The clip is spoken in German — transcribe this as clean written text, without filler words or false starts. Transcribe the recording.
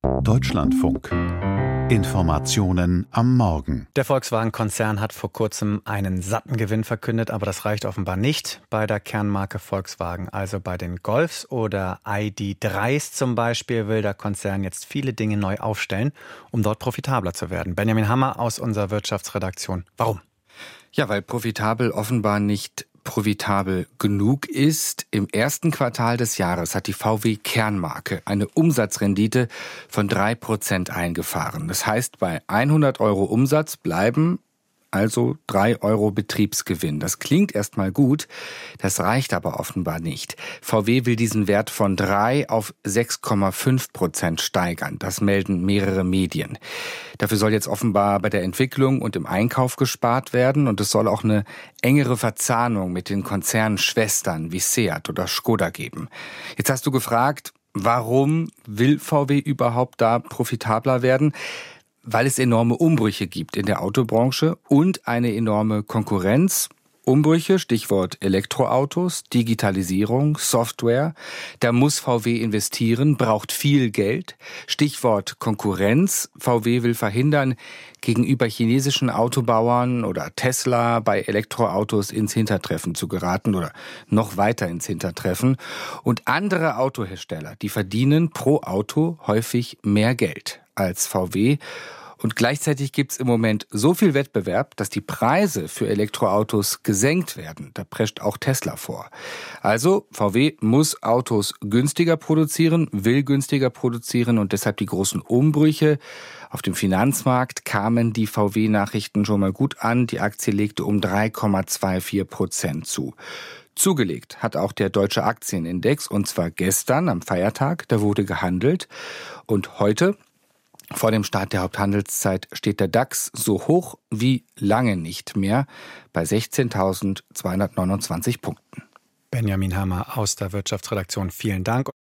Deutschlandfunk. Informationen am Morgen. Der Volkswagen-Konzern hat vor kurzem einen satten Gewinn verkündet, aber das reicht offenbar nicht bei der Kernmarke Volkswagen. Also bei den Golfs oder ID.3s zum Beispiel will der Konzern jetzt viele Dinge neu aufstellen, um dort profitabler zu werden. Benjamin Hammer aus unserer Wirtschaftsredaktion. Warum? Ja, weil profitabel offenbar nicht profitabel genug ist. Im ersten Quartal des Jahres hat die VW-Kernmarke eine Umsatzrendite von 3% eingefahren. Das heißt, bei 100 Euro Umsatz bleiben also 3 Euro Betriebsgewinn. Das klingt erstmal gut, das reicht aber offenbar nicht. VW will diesen Wert von 3 auf 6,5% steigern. Das melden mehrere Medien. Dafür soll jetzt offenbar bei der Entwicklung und im Einkauf gespart werden und es soll auch eine engere Verzahnung mit den Konzernschwestern wie Seat oder Skoda geben. Jetzt hast du gefragt, warum will VW überhaupt da profitabler werden? Weil es enorme Umbrüche gibt in der Autobranche und eine enorme Konkurrenz. Umbrüche, Stichwort Elektroautos, Digitalisierung, Software. Da muss VW investieren, braucht viel Geld. Stichwort Konkurrenz. VW will verhindern, gegenüber chinesischen Autobauern oder Tesla bei Elektroautos ins Hintertreffen zu geraten oder noch weiter ins Hintertreffen. Und andere Autohersteller, die verdienen pro Auto häufig mehr Geld als VW. Und gleichzeitig gibt es im Moment so viel Wettbewerb, dass die Preise für Elektroautos gesenkt werden. Da prescht auch Tesla vor. Also VW muss Autos günstiger produzieren, will günstiger produzieren und deshalb die großen Umbrüche. Auf dem Finanzmarkt kamen die VW-Nachrichten schon mal gut an. Die Aktie legte um 3,24% zu. Zugelegt hat auch der deutsche Aktienindex und zwar gestern am Feiertag. Da wurde gehandelt und heute vor dem Start der Haupthandelszeit steht der DAX so hoch wie lange nicht mehr bei 16.229 Punkten. Benjamin Hammer aus der Wirtschaftsredaktion, vielen Dank.